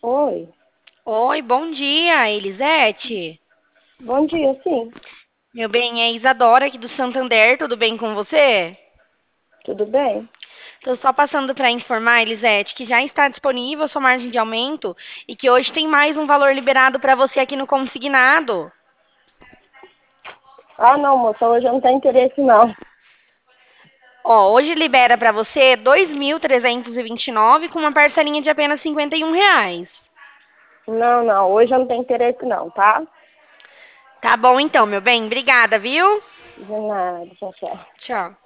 Oi, Oi, bom dia, Elisete. bom dia, sim. Meu bem, é Isadora aqui do Santander, tudo bem com você? Tudo bem? Tô só passando para informar, Elisete, que já está disponível a sua margem de aumento e que hoje tem mais um valor liberado para você aqui no consignado. Ah, não, moça, hoje eu não tenho interesse, não. Ó, hoje libera para você 2.329 com uma parcelinha de apenas R$ 51. Não, não, hoje eu não tenho interesse, não, tá? Tá bom então, meu bem, obrigada, viu? De nada, tchau, tchau. Tchau.